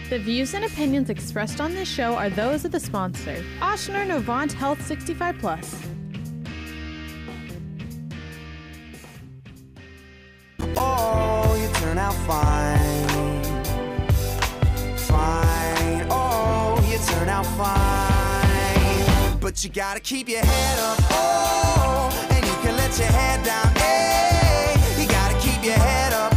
The views and opinions expressed on this show are those of the sponsor, Ochsner Novant Health 65 Plus. Oh, you turn out fine. Fine. Oh, you turn out fine. But you gotta keep your head up. Oh, and you can let your head down. Hey, you gotta keep your head up.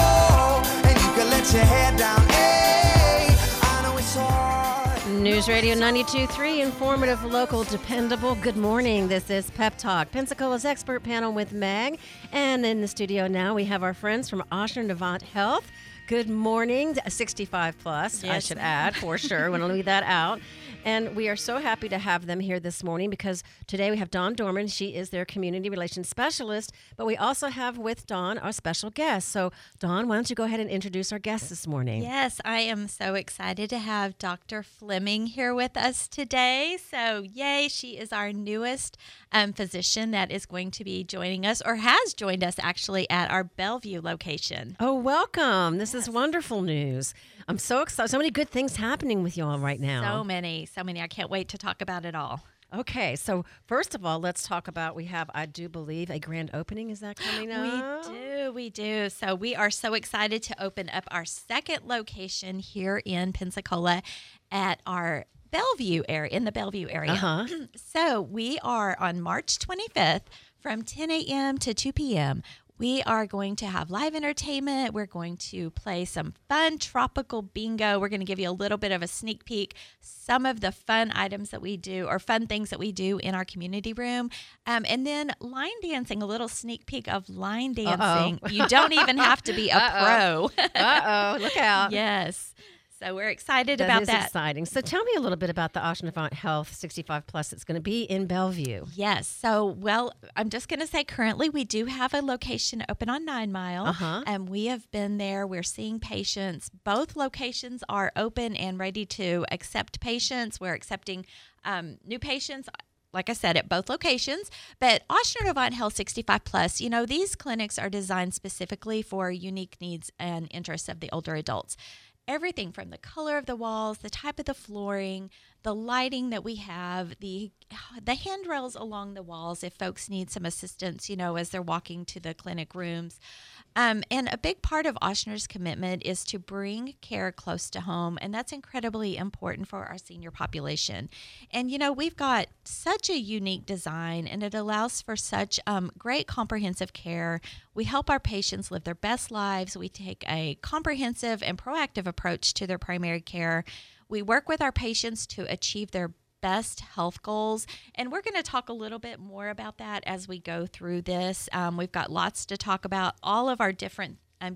Oh, and you can let your head down. Hey, I know it's hard. News Radio 92.3, informative, local, dependable. Good morning. This is Pep Talk, Pensacola's expert panel with Meg. And in the studio now, we have our friends from Ochsner Novant Health. Good morning, 65 plus, yes. I should add, for sure. Want to leave that out. And we are so happy to have them here this morning because today we have Dawn Dorman. She is their community relations specialist, but we also have with Dawn our special guest. So, Dawn, why don't you go ahead and introduce our guest this morning? Yes, I am so excited to have Dr. Fleming here with us today. So, yay, she is our newest physician that is going to be joining us, or has joined us actually at our Bellevue location. Oh, welcome. This is wonderful news. I'm so excited. So many good things happening with you all right now. So many. I can't wait to talk about it all. Okay, so first of all, let's talk about, we have, I do believe, a grand opening. Is that coming up? We do. So we are so excited to open up our second location here in Pensacola at our Bellevue area, in the Bellevue area. Uh-huh. So we are on March 25th from 10 a.m. to 2 p.m. We are going to have live entertainment. We're going to play some fun tropical bingo. We're going to give you a little bit of a sneak peek, some of the fun items that we do, or fun things that we do in our community room. And then line dancing, a little sneak peek of line dancing. Uh-oh. You don't even have to be a pro. Look out. Yes. So we're excited about that. That is exciting. So tell me a little bit about the Ochsner Novant Health 65 Plus. It's going to be in Bellevue. Yes. So, well, I'm just going to say currently we do have a location open on 9 Mile. Uh-huh. And we have been there. We're seeing patients. Both locations are open and ready to accept patients. We're accepting new patients, like I said, at both locations. But Ochsner Novant Health 65 Plus, you know, these clinics are designed specifically for unique needs and interests of the older adults. Everything from the color of the walls, the type of the flooring, the lighting that we have, the handrails along the walls if folks need some assistance, you know, as they're walking to the clinic rooms. And a big part of Ochsner's commitment is to bring care close to home, and that's incredibly important for our senior population. And, you know, we've got such a unique design, and it allows for such great comprehensive care. We help our patients live their best lives. We take a comprehensive and proactive approach to their primary care. We work with our patients to achieve their best health goals, and we're going to talk a little bit more about that as we go through this. We've got lots to talk about, all of our different,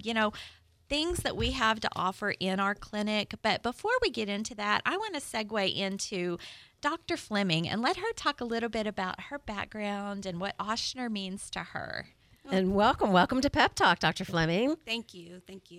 things that we have to offer in our clinic. But before we get into that, I want to segue into Dr. Fleming and let her talk a little bit about her background and what Ochsner means to her. And welcome to Pep Talk, Dr. Fleming. Thank you.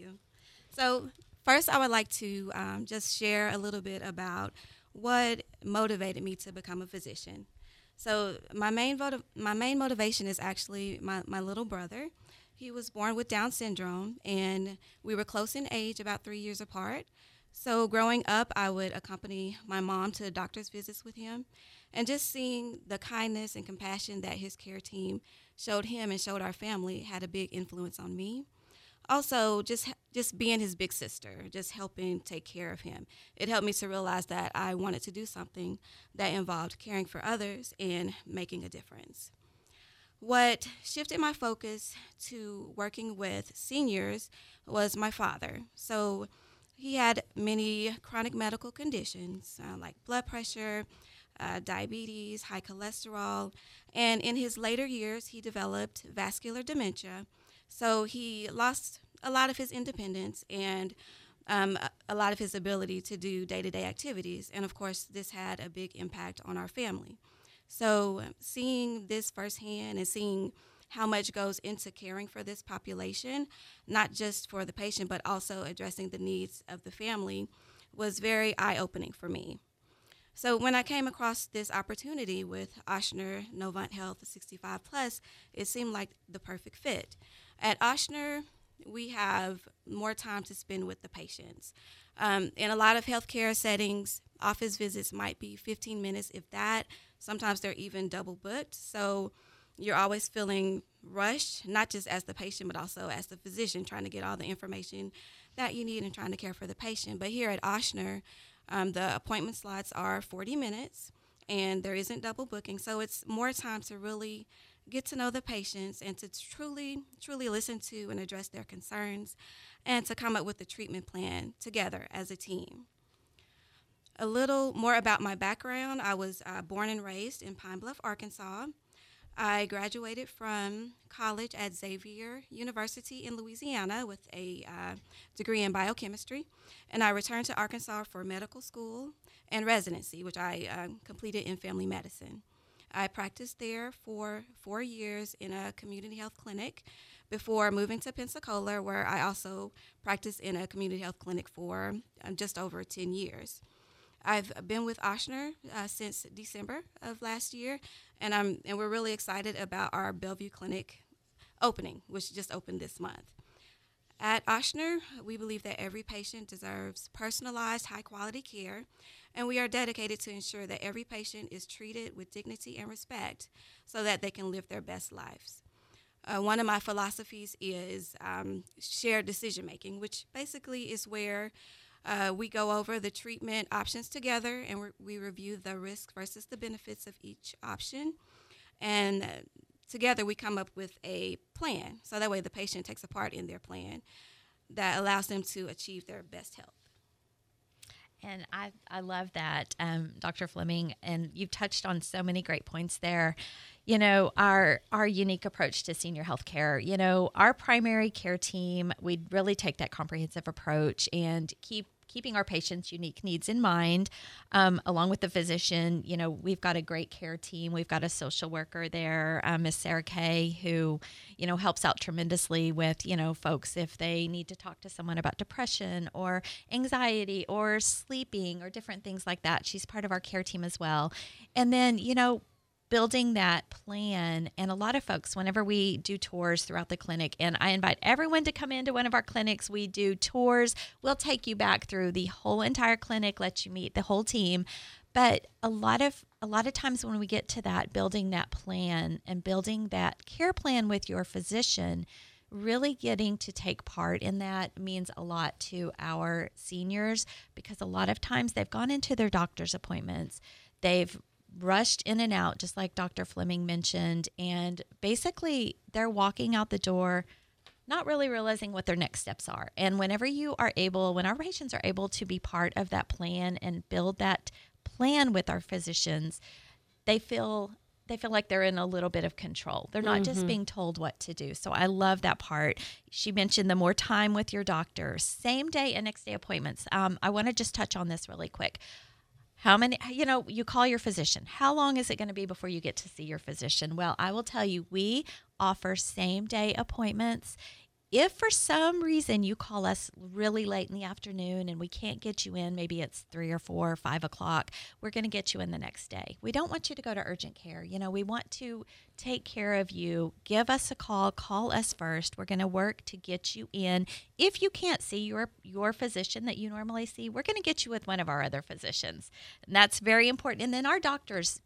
So first, I would like to just share a little bit about what motivated me to become a physician. So my main motivation is actually my little brother. He was born with Down syndrome, and we were close in age, about 3 years apart. So growing up, I would accompany my mom to doctor's visits with him, and just seeing the kindness and compassion that his care team showed him and showed our family had a big influence on me. Also, just being his big sister, just helping take care of him. It helped me to realize that I wanted to do something that involved caring for others and making a difference. What shifted my focus to working with seniors was my father. So he had many chronic medical conditions like blood pressure, diabetes, high cholesterol, and in his later years, he developed vascular dementia. So he lost a lot of his independence and a lot of his ability to do day-to-day activities. And, of course, this had a big impact on our family. So seeing this firsthand and seeing how much goes into caring for this population, not just for the patient, but also addressing the needs of the family, was very eye-opening for me. So when I came across this opportunity with Ochsner Novant Health 65 Plus, it seemed like the perfect fit. At Ochsner, we have more time to spend with the patients. In a lot of healthcare settings, office visits might be 15 minutes, if that. Sometimes they're even double booked. So you're always feeling rushed, not just as the patient, but also as the physician, trying to get all the information that you need and trying to care for the patient. But here at Ochsner, the appointment slots are 40 minutes, and there isn't double booking. So it's more time to really get to know the patients and to truly listen to and address their concerns and to come up with a treatment plan together as a team. A little more about my background. I was born and raised in Pine Bluff, Arkansas. I graduated from college at Xavier University in Louisiana with a degree in biochemistry, and I returned to Arkansas for medical school and residency, which I completed in family medicine. I practiced there for 4 years in a community health clinic before moving to Pensacola, where I also practiced in a community health clinic for just over 10 years. I've been with Ochsner since December of last year, and we're really excited about our Bellevue Clinic opening, which just opened this month. At Ochsner, we believe that every patient deserves personalized, high-quality care, and we are dedicated to ensure that every patient is treated with dignity and respect so that they can live their best lives. One of my philosophies is shared decision-making, which basically is where we go over the treatment options together, and we review the risk versus the benefits of each option. And together we come up with a plan, so that way the patient takes a part in their plan that allows them to achieve their best health. And I love that, Dr. Fleming, and you've touched on so many great points there. You know, our unique approach to senior health care, you know, our primary care team, we really take that comprehensive approach and keeping our patients' unique needs in mind, along with the physician. You know, we've got a great care team. We've got a social worker there, Miss Sarah Kay, who, you know, helps out tremendously with, you know, folks if they need to talk to someone about depression or anxiety or sleeping or different things like that. She's part of our care team as well. And then, you know, building that plan. And a lot of folks, whenever we do tours throughout the clinic, and I invite everyone to come into one of our clinics, we do tours. We'll take you back through the whole entire clinic, let you meet the whole team. But a lot of times when we get to that, building that plan and building that care plan with your physician, really getting to take part in that means a lot to our seniors, because a lot of times they've gone into their doctor's appointments. They've rushed in and out, just like Dr. Fleming mentioned, and basically they're walking out the door not really realizing what their next steps are. And when our patients are able to be part of that plan and build that plan with our physicians, they feel like they're in a little bit of control. They're not just being told what to do. So I love that part. She mentioned the more time with your doctor, same day and next day appointments. I want to just touch on this really quick. How many, you know, you call your physician. How long is it going to be before you get to see your physician? Well, I will tell you, we offer same-day appointments. If for some reason you call us really late in the afternoon and we can't get you in, maybe it's 3 or 4 or 5 o'clock, we're going to get you in the next day. We don't want you to go to urgent care. You know, we want to take care of you. Give us a call us first. We're going to work to get you in. If you can't see your physician that you normally see, we're going to get you with one of our other physicians. And that's very important. And then our doctors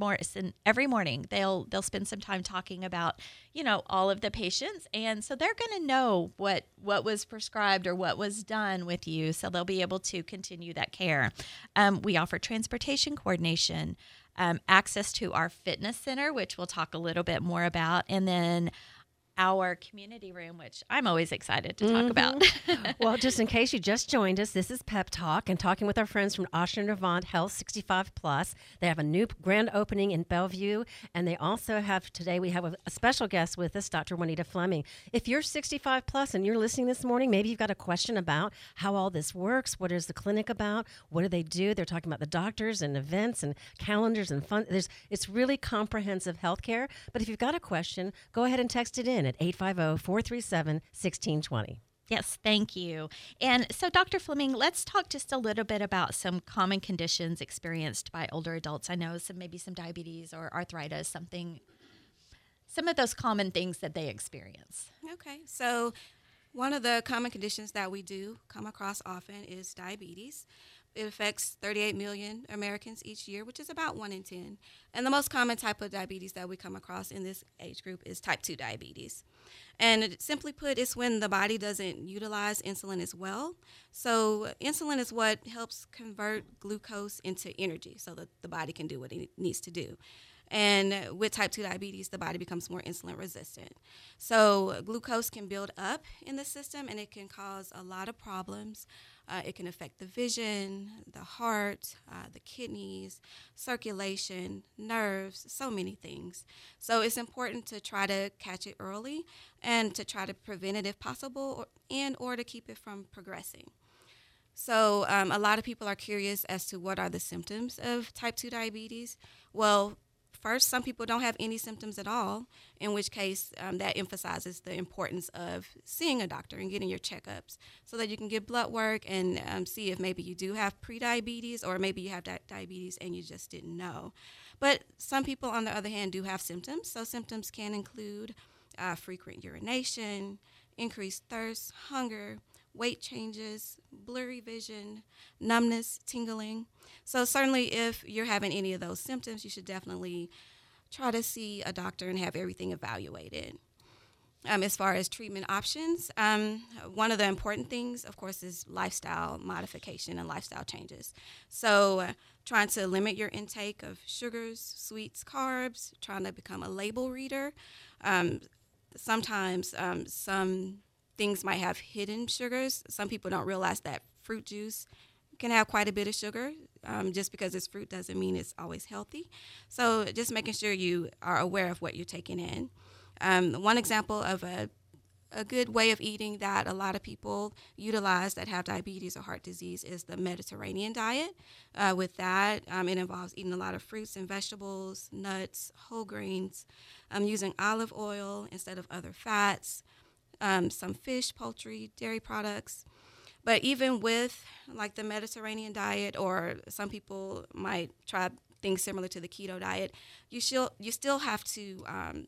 every morning. They'll spend some time talking about, you know, all of the patients. And so they're going to know what was prescribed or what was done with you. So they'll be able to continue that care. We offer transportation coordination, access to our fitness center, which we'll talk a little bit more about, and then our community room, which I'm always excited to talk about. Well, just in case you just joined us, this is Pep Talk and talking with our friends from Ochsner Novant Health 65 Plus. They have a new grand opening in Bellevue, and they also have, today we have a special guest with us, Dr. Juanita Fleming. If you're 65 plus and you're listening this morning, maybe you've got a question about how all this works. What is the clinic about? What do they do? They're talking about the doctors and events and calendars and fun. It's really comprehensive health care. But if you've got a question, go ahead and text it in at 850-437-1620. Yes, thank you. And so, Dr. Fleming, let's talk just a little bit about some common conditions experienced by older adults. I know maybe some diabetes or arthritis, some of those common things that they experience. Okay, so One of the common conditions that we do come across often is diabetes. It affects 38 million Americans each year, which is about 1 in 10. And the most common type of diabetes that we come across in this age group is type 2 diabetes. And simply put, it's when the body doesn't utilize insulin as well. So insulin is what helps convert glucose into energy so that the body can do what it needs to do. And with type 2 diabetes, the body becomes more insulin resistant. So glucose can build up in the system, and it can cause a lot of problems. It can affect the vision, the heart, the kidneys, circulation, nerves, so many things. So it's important to try to catch it early and to try to prevent it if possible, or to keep it from progressing. So a lot of people are curious as to what are the symptoms of type 2 diabetes. Well, first, some people don't have any symptoms at all, in which case that emphasizes the importance of seeing a doctor and getting your checkups so that you can get blood work and see if maybe you do have prediabetes or maybe you have diabetes and you just didn't know. But some people, on the other hand, do have symptoms. So symptoms can include frequent urination, increased thirst, hunger, weight changes, blurry vision, numbness, tingling. So certainly if you're having any of those symptoms, you should definitely try to see a doctor and have everything evaluated. As far as treatment options, one of the important things, of course, is lifestyle modification and lifestyle changes. So trying to limit your intake of sugars, sweets, carbs, trying to become a label reader. Sometimes some things might have hidden sugars. Some people don't realize that fruit juice can have quite a bit of sugar. Just because it's fruit doesn't mean it's always healthy. So just making sure you are aware of what you're taking in. One example of a good way of eating that a lot of people utilize that have diabetes or heart disease is the Mediterranean diet. With that, it involves eating a lot of fruits and vegetables, nuts, whole grains, using olive oil instead of other fats, some fish, poultry, dairy products. But even with like the Mediterranean diet, or some people might try things similar to the keto diet, you still have to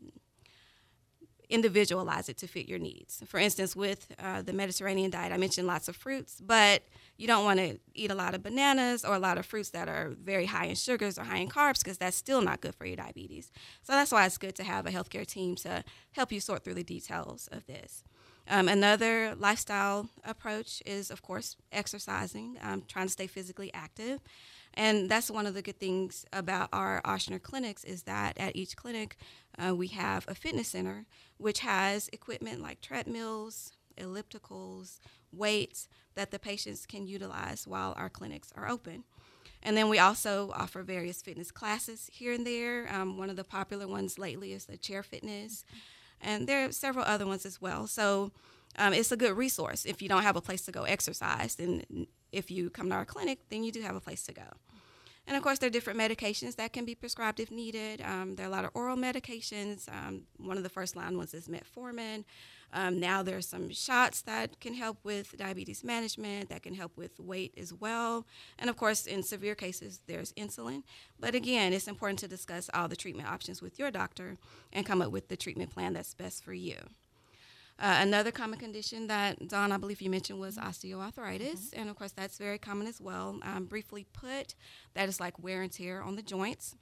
individualize it to fit your needs. For instance, with the Mediterranean diet, I mentioned lots of fruits, but you don't want to eat a lot of bananas or a lot of fruits that are very high in sugars or high in carbs, because that's still not good for your diabetes. So that's why it's good to have a healthcare team to help you sort through the details of this. Another lifestyle approach is, of course, exercising, trying to stay physically active. And that's one of the good things about our Ochsner clinics is that at each clinic, we have a fitness center, which has equipment like treadmills, ellipticals, weights that the patients can utilize while our clinics are open. And then we also offer various fitness classes here and there. One of the popular ones lately is the chair fitness. And there are several other ones as well. So it's a good resource if you don't have a place to go exercise. And if you come to our clinic, then you do have a place to go. And, of course, there are different medications that can be prescribed if needed. There are a lot of oral medications. One of the first-line ones is metformin. Now there are some shots that can help with diabetes management, that can help with weight as well. And, of course, in severe cases, there's insulin. But, again, it's important to discuss all the treatment options with your doctor and come up with the treatment plan that's best for you. Another common condition that, Dawn, I believe you mentioned was osteoarthritis. And, of course, that's very common as well. Briefly put, that is like wear and tear on the joints.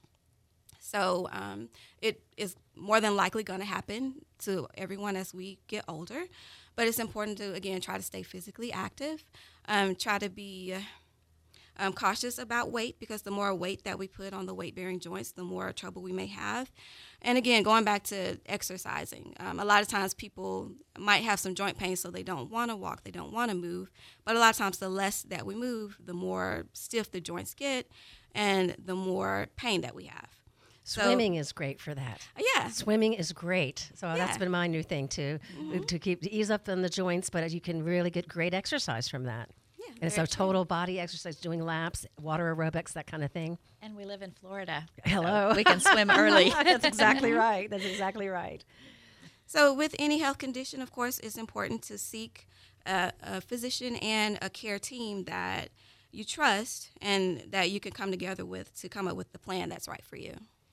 So it is more than likely going to happen to everyone as we get older. But it's important to, again, try to stay physically active. Try to be cautious about weight, because the more weight that we put on the weight-bearing joints, the more trouble we may have. And again, going back to exercising, a lot of times people might have some joint pain, so they don't want to walk, they don't want to move. But a lot of times the less that we move, the more stiff the joints get and the more pain that we have. Swimming is great for that. Yeah. Swimming is great. So that's been my new thing too, to ease up on the joints, but you can really get great exercise from that. Yeah, and so total body exercise, doing laps, water aerobics, that kind of thing. And we live in Florida. Hello. So we can swim early. That's exactly right. That's exactly right. So with any health condition, of course, it's important to seek a physician and a care team that you trust and that you can come together with to come up with the plan that's right for you.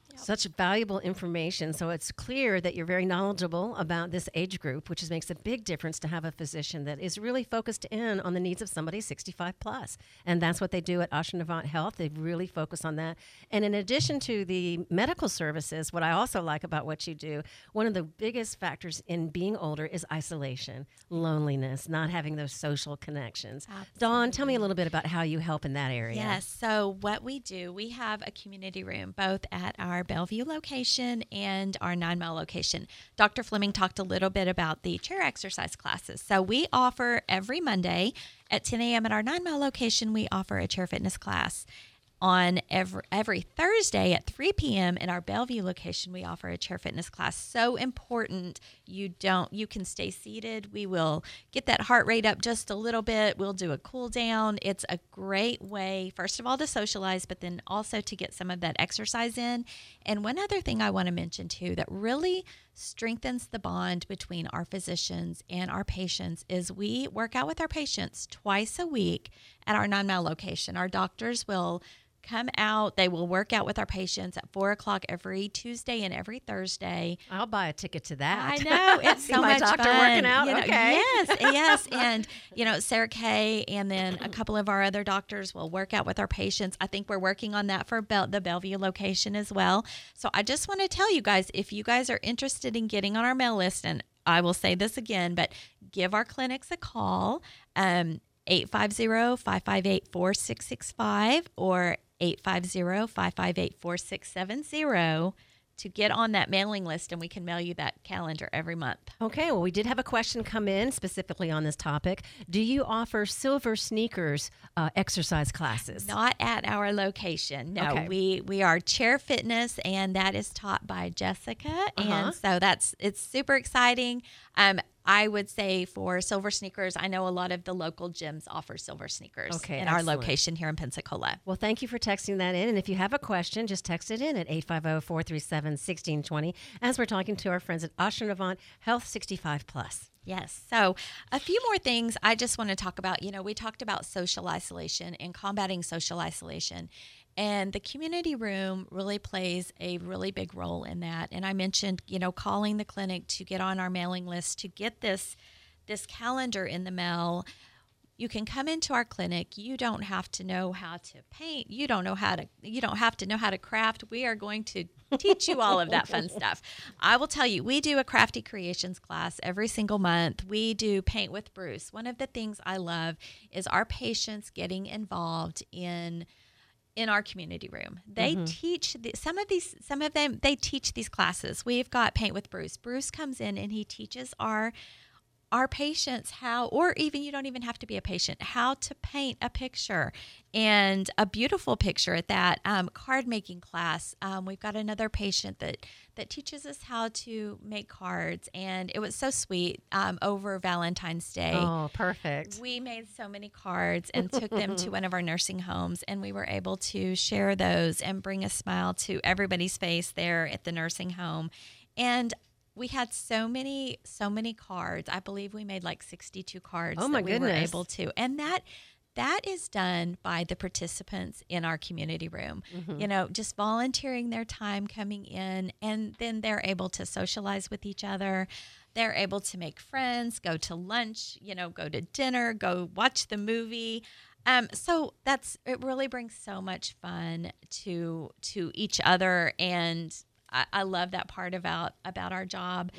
Such valuable information. So it's clear that you're very knowledgeable about this age group, which makes a big difference to have a physician that is really focused in on the needs of somebody 65 plus. And that's what they do at Ochsner Novant Health. They really focus on that. And in addition to the medical services, what I also like about what you do, one of the biggest factors in being older is isolation, loneliness, not having those social connections. Dawn, tell me a little bit about how you help in that area. Yes. So what we do, we have a community room both at our Bellevue location and our 9 Mile location. Dr. Fleming talked a little bit about the chair exercise classes. So we offer every Monday at 10 a.m. at our 9 Mile location, we offer a chair fitness class. On every Thursday at 3 p.m. in our Bellevue location, we offer a chair fitness class. So important. You can stay seated. We will get that heart rate up just a little bit. We'll do a cool down. It's a great way, first of all, to socialize, but then also to get some of that exercise in. And one other thing I want to mention too that really strengthens the bond between our physicians and our patients is we work out with our patients twice a week at our 9 Mile location. Our doctors will come out. They will work out with our patients at 4 o'clock every Tuesday and every Thursday. I'll buy a ticket to that. I know. It's See so my much doctor fun. working out. Okay. Yes. And, Sarah Kay and then a couple of our other doctors will work out with our patients. I think we're working on that for the Bellevue location as well. So I just want to tell you guys, if you guys are interested in getting on our mail list, and I will say this again, but give our clinics a call, 850-558-4665 or 850-558-4670 to get on that mailing list, and we can mail you that calendar every month. Okay, well, we did have a question come in specifically on this topic. Do you offer Silver Sneakers exercise classes? Not at our location. No, Okay. we are chair fitness, and that is taught by Jessica, and so it's super exciting. I would say for Silver Sneakers, I know a lot of the local gyms offer Silver Sneakers in our excellent. location here in Pensacola. Well, thank you for texting that in. And if you have a question, just text it in at 850-437-1620 as we're talking to our friends at Ochsner Novant Health 65 Plus. Yes. So a few more things I just want to talk about. We talked about social isolation and combating social isolation. And the community room really plays a really big role in that. And I mentioned, calling the clinic to get on our mailing list, to get this calendar in the mail. You can come into our clinic. You don't have to know how to paint. You don't have to know how to craft. We are going to teach you all of that fun stuff. I will tell you, we do a Crafty Creations class every single month. We do Paint with Bruce. One of the things I love is our patients getting involved in our community room. They teach some of them. They teach these classes. We've got Paint with Bruce. Bruce comes in and he teaches our patients how, or even you don't even have to be a patient, how to paint a picture, and a beautiful picture at that. Card making class. We've got another patient that teaches us how to make cards, and it was so sweet over Valentine's Day. Oh, perfect. We made so many cards and took them to one of our nursing homes, and we were able to share those and bring a smile to everybody's face there at the nursing home. And we had so many cards. I believe we made like 62 cards. Oh my that we goodness. were able to. And that is done by the participants in our community room. Just volunteering their time coming in, and then they're able to socialize with each other. They're able to make friends, go to lunch, go to dinner, go watch the movie. So it really brings so much fun to each other, and I love that part about our job,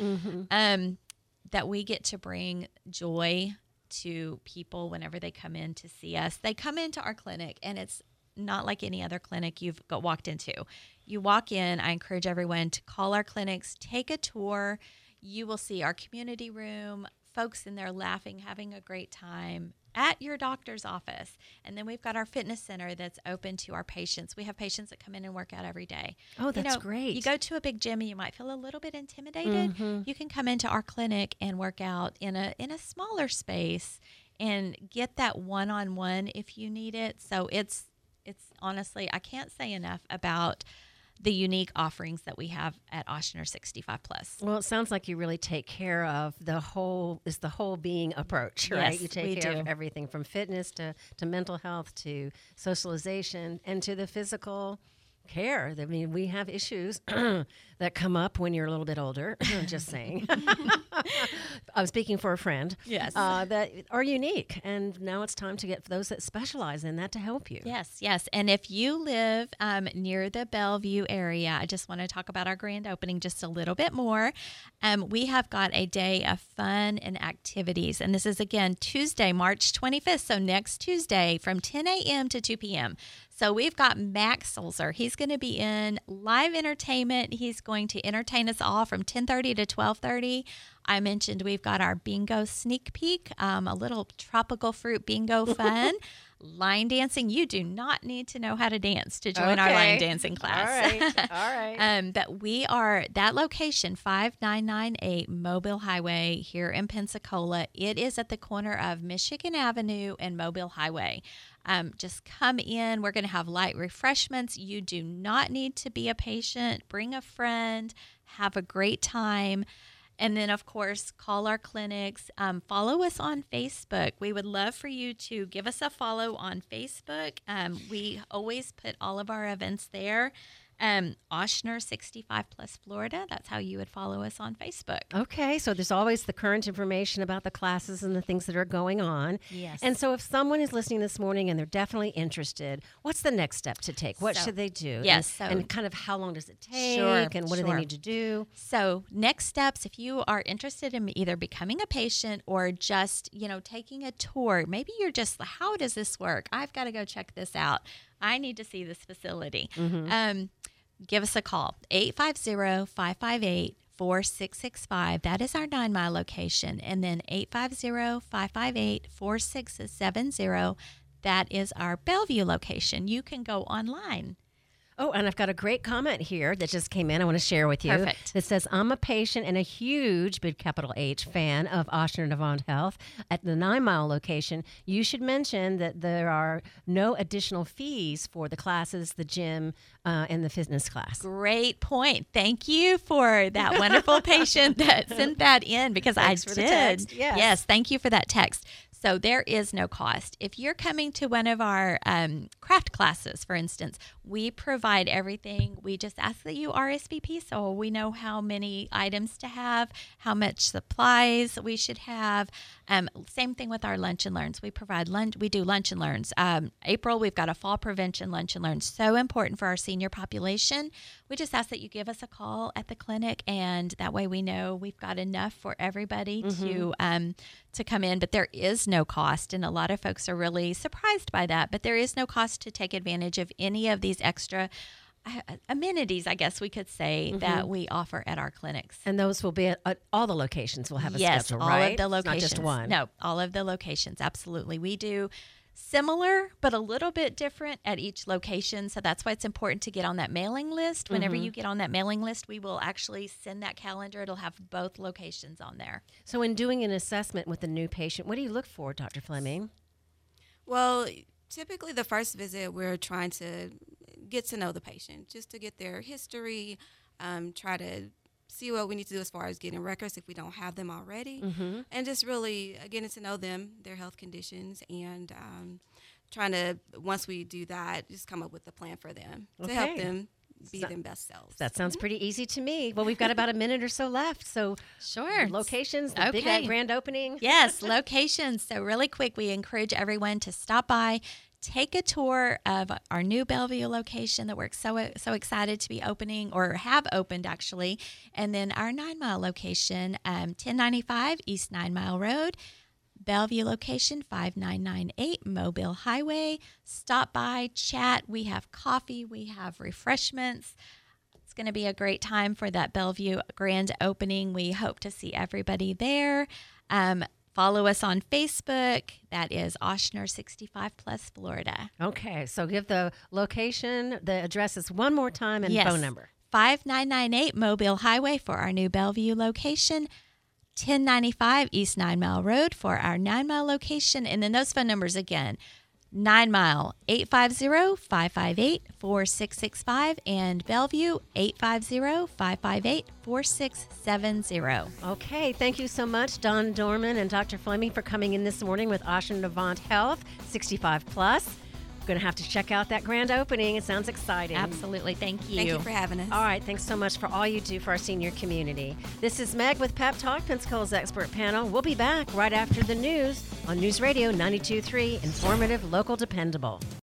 that we get to bring joy to people whenever they come in to see us. They come into our clinic, and it's not like any other clinic you've walked into. You walk in, I encourage everyone to call our clinics, take a tour. You will see our community room, folks in there laughing, having a great time at your doctor's office. And then we've got our fitness center that's open to our patients. We have patients that come in and work out every day. Oh, that's great. You go to a big gym and you might feel a little bit intimidated. You can come into our clinic and work out in a smaller space and get that one-on-one if you need it. So it's honestly, I can't say enough about the unique offerings that we have at Ochsner 65 Plus. Well, it sounds like you really take care of the whole being approach, right? Yes, You take we care do. of everything from fitness to mental health to socialization and to the physical care. I mean, we have issues that come up when you're a little bit older. Just saying. I'm speaking for a friend. Yes. That are unique. And now it's time to get those that specialize in that to help you. Yes. And if you live near the Bellevue area, I just want to talk about our grand opening just a little bit more. We have got a day of fun and activities. And this is, again, Tuesday, March 25th. So next Tuesday from 10 a.m. to 2 p.m. So we've got Max Sulzer. He's going to be in live entertainment. He's going to entertain us all from 10:30 to 12:30. I mentioned we've got our bingo sneak peek, a little tropical fruit bingo fun. Line dancing. You do not need to know how to dance to join our line dancing class. All right. But we are that location, 5998 Mobile Highway here in Pensacola. It is at the corner of Michigan Avenue and Mobile Highway. Just come in. We're going to have light refreshments. You do not need to be a patient. Bring a friend. Have a great time. And then, of course, call our clinics. Follow us on Facebook. We would love for you to give us a follow on Facebook. We always put all of our events there. Oshner 65 Plus Florida. That's how you would follow us on Facebook. Okay, so there's always the current information about the classes and the things that are going on. Yes. And so if someone is listening this morning and they're definitely interested, what's the next step to take? What should they do? Yes. And kind of how long does it take? Sure, And what do they need to do? So next steps, if you are interested in either becoming a patient or just, taking a tour, maybe you're just, how does this work? I've got to go check this out. I need to see this facility. Give us a call, 850-558-4665. That is our 9 Mile location. And then 850-558-4670. That is our Bellevue location. You can go online. Oh, and I've got a great comment here that just came in I want to share with you. Perfect. It says, I'm a patient and a huge, big capital H, fan of Oshner Novant Health. At the 9 Mile location, you should mention that there are no additional fees for the classes, the gym, and the fitness class. Great point. Thank you for that wonderful patient that sent that in because Thanks I for did. the text. Yes. Thank you for that text. So there is no cost. If you're coming to one of our craft classes, for instance, we provide everything. We just ask that you RSVP so we know how many items to have, how much supplies we should have. Same thing with our lunch and learns. We provide lunch. We do lunch and learns. April, we've got a fall prevention lunch and learns. So important for our senior population. We just ask that you give us a call at the clinic, and that way we know we've got enough for everybody to come in. But there is no cost, and a lot of folks are really surprised by that. But there is no cost to take advantage of any of these extra amenities, I guess we could say, that we offer at our clinics. And those will be at all the locations will have a schedule, all right? of the locations. It's not just one. No, all of the locations, absolutely. We do similar but a little bit different at each location, so that's why it's important to get on that mailing list. Whenever you get on that mailing list, we will actually send that calendar. It'll have both locations on there. So in doing an assessment with a new patient, what do you look for, Dr. Fleming? Well, typically the first visit, we're trying to get to know the patient, just to get their history, try to see what we need to do as far as getting records if we don't have them already, and just really getting to know them, their health conditions, and trying to, once we do that, just come up with a plan for them to help them be their best selves. That sounds pretty easy to me. Well, we've got about a minute or so left. So Sure. locations, the big grand opening. Yes, locations. So really quick, we encourage everyone to stop by, take a tour of our new Bellevue location that we're so excited to be opening, or have opened actually, and then our 9 Mile location, 1095 East 9 Mile Road, Bellevue location 5998 Mobile Highway. Stop by, chat. We have coffee, we have refreshments. It's going to be a great time for that Bellevue grand opening. We hope to see everybody there. Follow us on Facebook. That is Oshner 65 Plus Florida. Okay, so give the location, the addresses one more time, and phone number. 5998 Mobile Highway for our new Bellevue location. 1095 East 9 Mile Road for our 9 Mile location. And then those phone numbers again. 9 Mile, 850-558-4665, and Bellevue, 850-558-4670. Okay, thank you so much, Don Dorman and Dr. Fleming, for coming in this morning with Oshner Novant Health, 65 Plus. Going to have to check out that grand opening. It sounds exciting. Absolutely. Thank you. Thank you for having us. All right, thanks so much for all you do for our senior community. This is Meg with Pep Talk, Pensacola's expert panel. We'll be back right after the news on News Radio 92.3, informative, local, dependable.